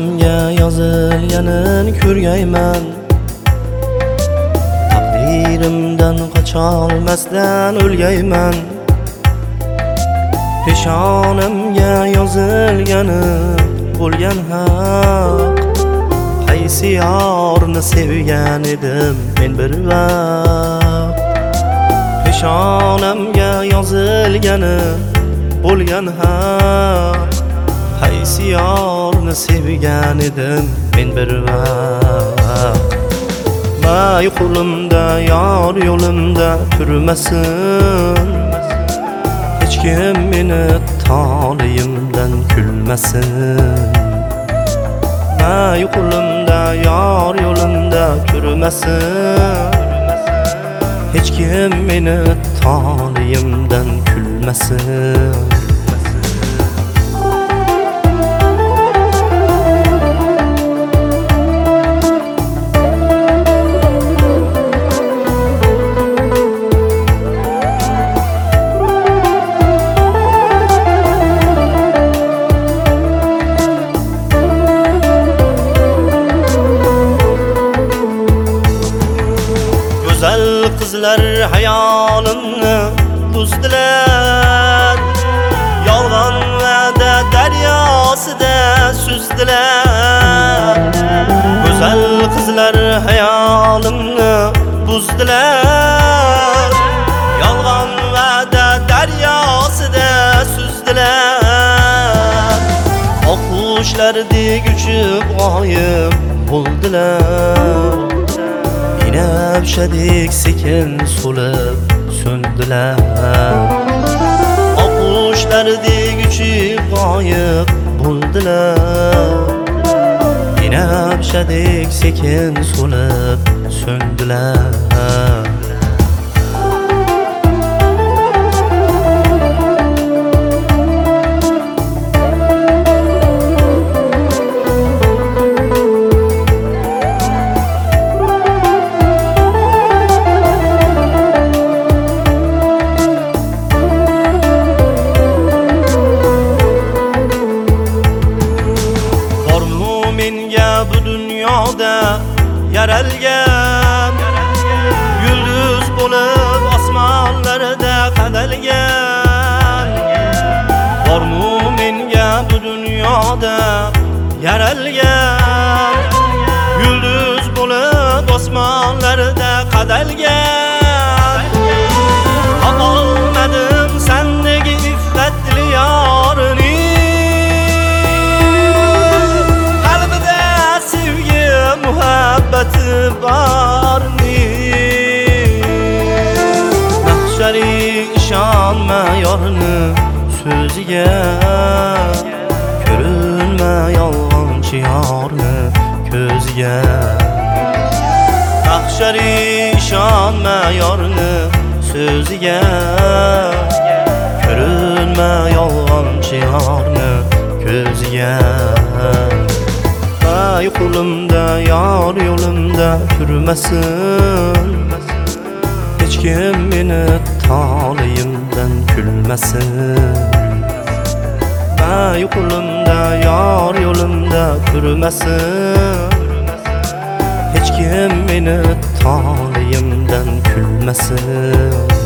Peshanamga yozilganin ko'rgayman. Taqdirimdan qocholmasdan o'lgayman. Peshanamga yozilgani bo'lgan haq. Qaysi yorni sevgan edim men bir vaqt. Peshanamga yozilgani bo'lgan haq. Qaysi yorni sevgan edim men bir vaqt. May qo'limda yor yo'limda turmasin. Hech kim meni taliyimdan kulmasin. May qo'limda yor yo'limda turmasin. Hech kim meni taliyimdan kulmasin. Güzel kızlar hayalimni buzdilar. Yolg'on va'da daryosida suzdilar. Güzel kızlar hayalimni buzdilar. Yolg'on va'da daryosida suzdilar. Oq qushlardek uchib g'oyib bo'ldilar. Binafshadek sekin so'lib so'ndilar. Oq qushlardek uchib g'oyib bo'ldilar. Binafshadek sekin so'lib so'ndilar. Menga bu dunyoda yaralgan, yulduz bo'lib osmonlarda qadalgan. Bormi menga bu dunyoda yaralgan, yulduz bo'lib osmonlarda qadalgan. Topolmadim sendagi iffatli yorni. Muhabbati barni. Mahshari ishonma yorni so'ziga. Ko'rinma yolg'onchi yorni ko'ziga. Mahshari ishonma yorni so'ziga. Ko'rinma yolg'onchi yorni ko'ziga. May qo'limda yor yo'limda turmasin. Hech kim meni taliyimdan kulmasin. May qo'limda yor yo'limda turmasin. Hech kim meni taliyimdan kulmasin.